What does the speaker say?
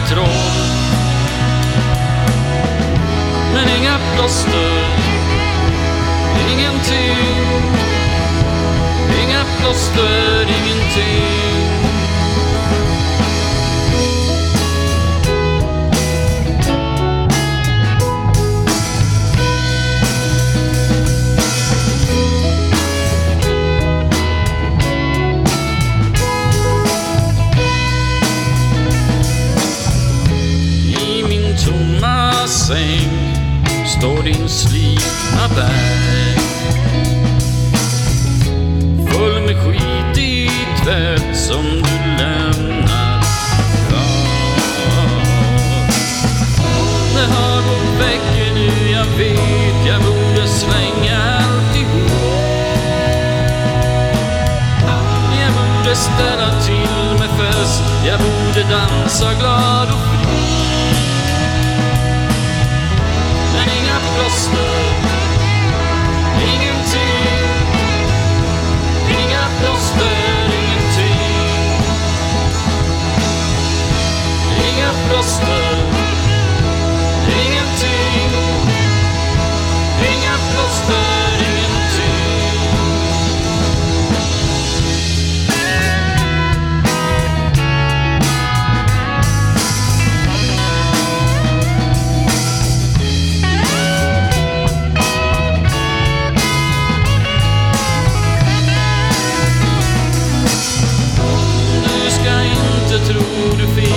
kontroll. Men inga plåster, ingenting. Inga plåster, ingenting. Säng står din slitna berg, full med skit i tvätt som du lämnar kvar. Det har gått veckor nu, jag vet, jag borde svänga alltihop. Jag borde ställa till med fest, jag borde dansa glad och fri. Plåster, ingenting. Inga plåster, ingenting. Inga plåster, ingenting. Inga plåster, ingenting. Tror du fel.